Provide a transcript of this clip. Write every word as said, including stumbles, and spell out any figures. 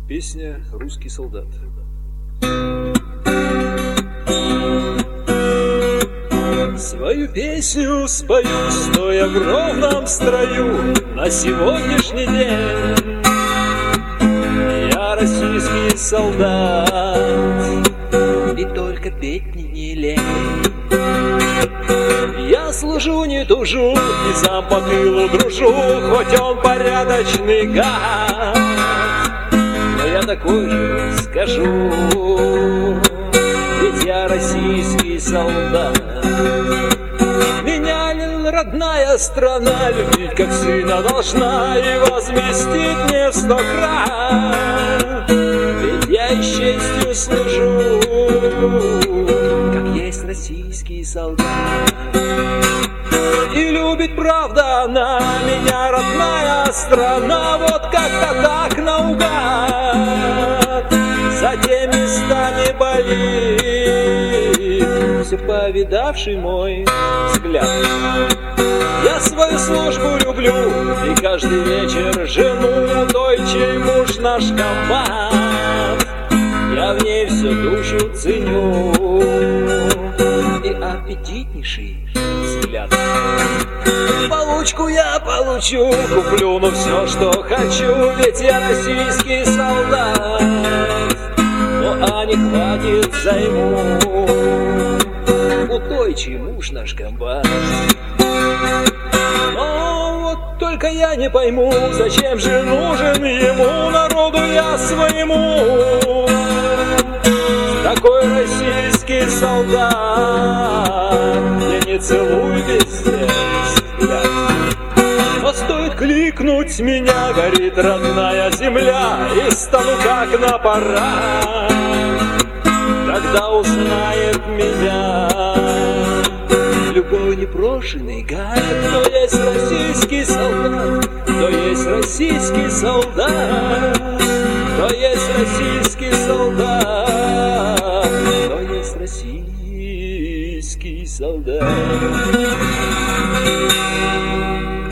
Песня «Русский солдат». Свою песню спою, стоя в ровном строю на сегодняшний день. Я российский солдат, и только петь мне не лень. Я служу, не тужу, и сам по тылу дружу, хоть он порядочный гад. Но я такой же скажу, ведь я российский солдат. Меня родная страна любить как сына должна и возместить мне в сто крат. Ведь я и с честью служу, как есть российский солдат. И любит, правда, она меня, родная страна, вот как-то так наугад. За те места не болит все повидавший мой взгляд. Я свою службу люблю и каждый вечер жену той, чей муж наш комбат. Я в ней всю душу ценю и аппетитнейший взгляд. Получку я получу, куплю, ну все, что хочу, ведь я российский солдат. Ну а не хватит, займу у той, чей муж наш комбат. Но вот только я не пойму, зачем же нужен ему, народу я своему. Такой российский солдат, я не целую везде взгляд. Но стоит кликнуть меня, горит родная земля, и стану как на парад. Тогда узнает меня любой непрошенный гад. Кто есть российский солдат, кто есть российский солдат, кто есть российский солдат, кто есть российский солдат.